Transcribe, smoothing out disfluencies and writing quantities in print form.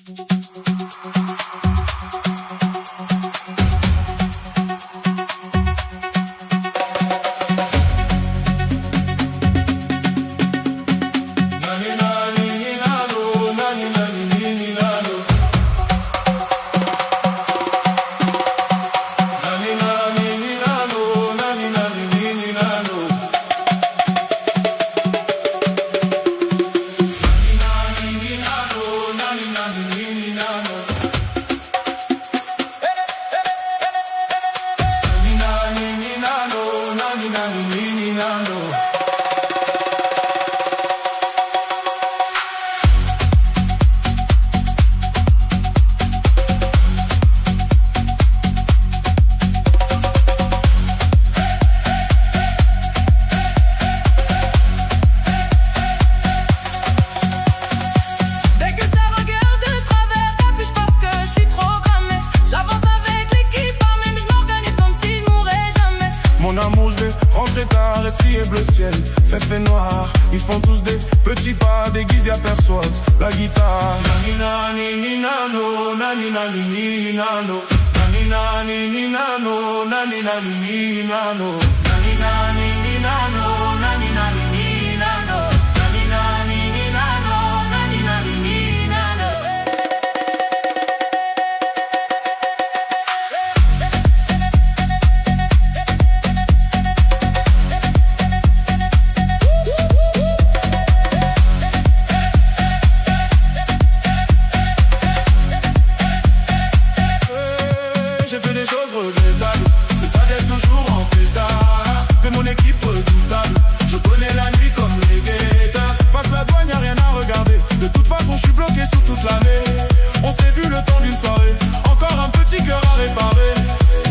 Mon amour, je vais rentrer tard et trier bleu ciel. Fait noir, ils font tous des petits pas déguisés, aperçoivent la guitare. Nanina ni nano, nanina ni nano, nanina ni nano, nanina ni nano, nanina ni nano, nanina ni nano, nanina ni nano, nanina ni nano. J'ai fait des choses regrettables, c'est ça d'être toujours en pétard. Fais mon équipe redoutable, je connais la nuit comme les guetteurs. Passe la douane, y'a rien à regarder, de toute façon je suis bloqué sous toute l'année. On s'est vu le temps d'une soirée, encore un petit cœur à réparer.